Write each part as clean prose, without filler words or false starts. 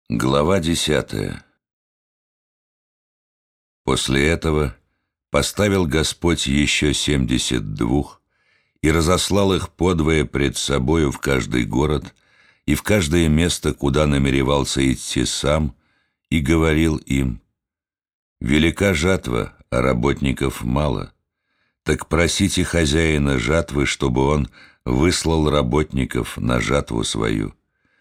Глава 10. После этого поставил Господь еще 72 и разослал их подвое пред собою в каждый город и в каждое место, куда намеревался идти сам, и говорил им: «Велика жатва, а работников мало. Так просите хозяина жатвы, чтобы он выслал работников на жатву свою.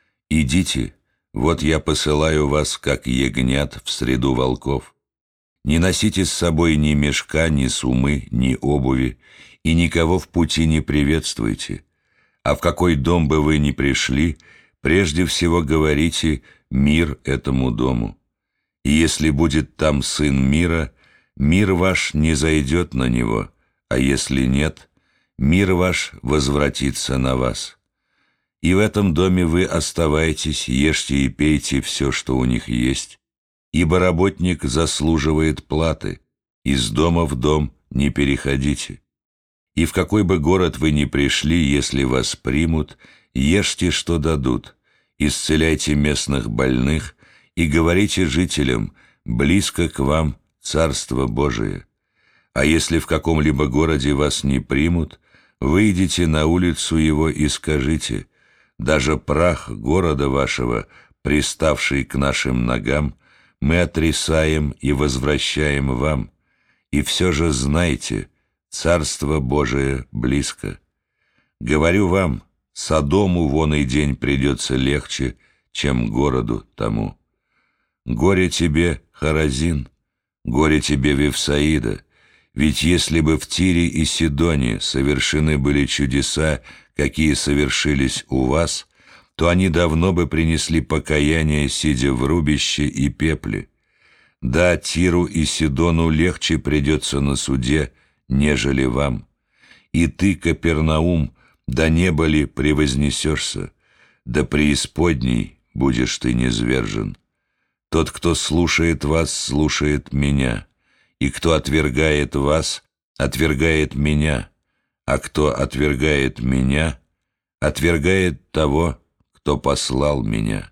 Идите, вот я посылаю вас, как ягнят, в среду волков. Не носите с собой ни мешка, ни сумы, ни обуви, и никого в пути не приветствуйте. А в какой дом бы вы ни пришли, прежде всего говорите: мир этому дому. И если будет там сын мира, мир ваш не зайдет на него, а если нет, мир ваш возвратится на вас. И в этом доме вы оставайтесь, ешьте и пейте все, что у них есть, ибо работник заслуживает платы, из дома в дом не переходите. И в какой бы город вы ни пришли, если вас примут, ешьте, что дадут, исцеляйте местных больных и говорите жителям: близко к вам Царство Божие. А если в каком-либо городе вас не примут, выйдите на улицу его и скажите: даже прах города вашего, приставший к нашим ногам, мы отрисаем и возвращаем вам, и все же знайте, Царство Божие близко. Говорю вам, Содому вон и день придется легче, чем городу тому. Горе тебе, Хоразин, горе тебе, Вифсаида, ведь если бы в Тире и Сидоне совершены были чудеса, какие совершились у вас, то они давно бы принесли покаяние, сидя в рубище и пепле. Да, Тиру и Сидону легче придется на суде, нежели вам. И ты, Капернаум, до неба ли превознесешься, да преисподней будешь ты низвержен. Тот, кто слушает вас, слушает меня, и кто отвергает вас, отвергает меня, а кто отвергает меня, отвергает того, кто послал меня».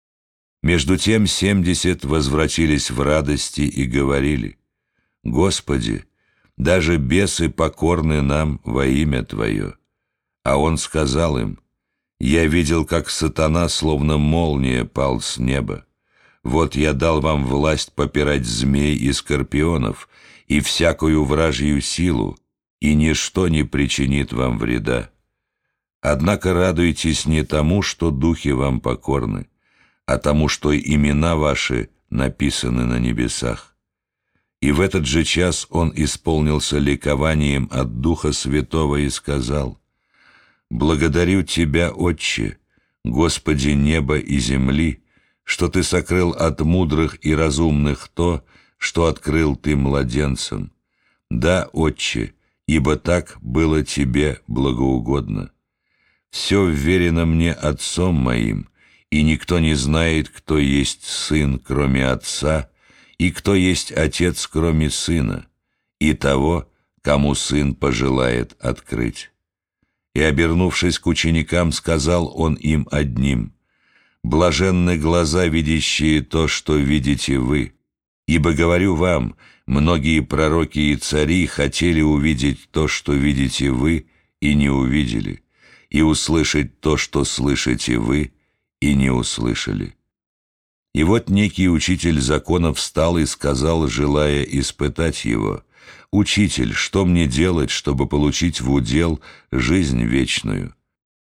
Между тем 70 возвратились в радости и говорили: «Господи, даже бесы покорны нам во имя Твое». А Он сказал им: «Я видел, как сатана, словно молния, пал с неба. Вот я дал вам власть попирать змей и скорпионов и всякую вражью силу, и ничто не причинит вам вреда. Однако радуйтесь не тому, что духи вам покорны, а тому, что имена ваши написаны на небесах». И в этот же час он исполнился ликованием от Духа Святого и сказал: «Благодарю Тебя, Отче, Господи неба и земли, что Ты сокрыл от мудрых и разумных то, что открыл Ты младенцам. Да, Отче, ибо так было Тебе благоугодно. Все вверено мне Отцом моим, и никто не знает, кто есть Сын, кроме Отца, и кто есть Отец, кроме Сына, и того, кому Сын пожелает открыть». И, обернувшись к ученикам, сказал он им одним: «Блаженны глаза, видящие то, что видите вы. Ибо, говорю вам, многие пророки и цари хотели увидеть то, что видите вы, и не увидели, и услышать то, что слышите вы, и не услышали». И вот некий учитель закона встал и сказал, желая испытать его: «Учитель, что мне делать, чтобы получить в удел жизнь вечную?»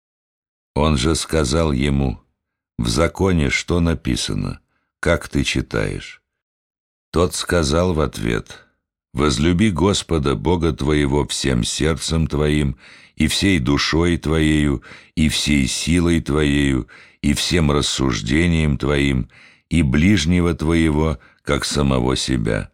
Он же сказал ему: «В законе что написано? Как ты читаешь?» Тот сказал в ответ: «Возлюби Господа Бога твоего всем сердцем твоим, и всей душой твоею, и всей силой твоею, и всем рассуждением твоим, и ближнего твоего, как самого себя».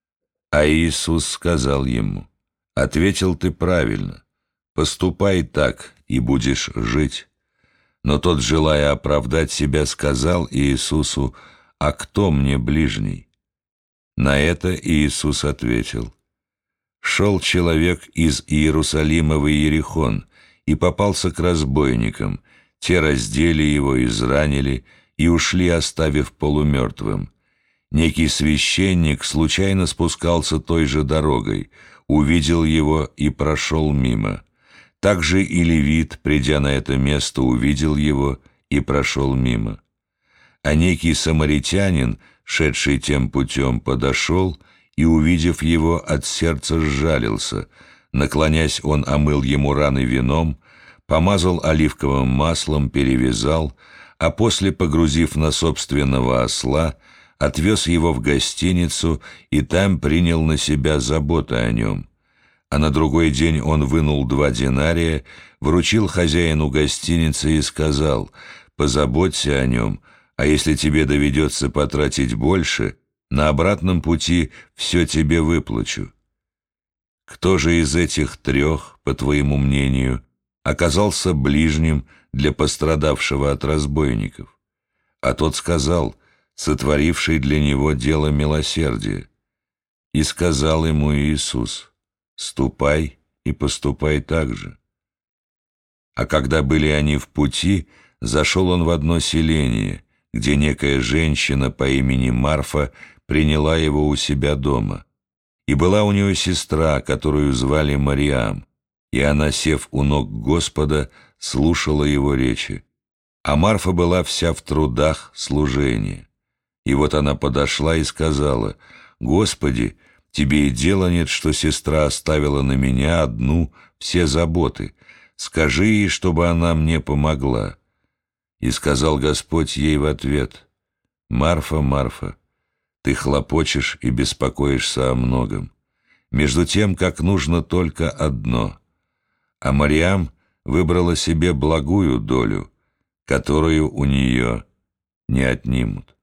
А Иисус сказал ему: «Ответил ты правильно, поступай так, и будешь жить». Но тот, желая оправдать себя, сказал Иисусу: «А кто мне ближний?» На это Иисус ответил: «Шел человек из Иерусалима в Иерихон и попался к разбойникам. Те раздели его, изранили и ушли, оставив полумертвым. Некий священник случайно спускался той же дорогой, увидел его и прошел мимо. Также и левит, придя на это место, увидел его и прошел мимо. А некий самаритянин, шедший тем путем, подошел и, увидев его, от сердца сжалился. Наклонясь, он омыл ему раны вином, помазал оливковым маслом, перевязал, а после, погрузив на собственного осла, отвез его в гостиницу и там принял на себя заботы о нем. А на другой день он вынул 2 динария, вручил хозяину гостиницы и сказал: «Позаботься о нем, а если тебе доведется потратить больше, на обратном пути все тебе выплачу». Кто же из этих 3, по твоему мнению, оказался ближним для пострадавшего от разбойников? А тот сказал: сотворивший для него дело милосердия. И сказал ему Иисус: «Ступай и поступай так же». А когда были они в пути, зашел он в одно селение, где некая женщина по имени Марфа приняла его у себя дома. И была у нее сестра, которую звали Мариам, и она, сев у ног Господа, слушала его речи. А Марфа была вся в трудах служения. И вот она подошла и сказала: «Господи, тебе и дела нет, что сестра оставила на меня одну все заботы. Скажи ей, чтобы она мне помогла». И сказал Господь ей в ответ: «Марфа, Марфа, ты хлопочешь и беспокоишься о многом, между тем, как нужно только одно. А Мариам выбрала себе благую долю, которую у нее не отнимут».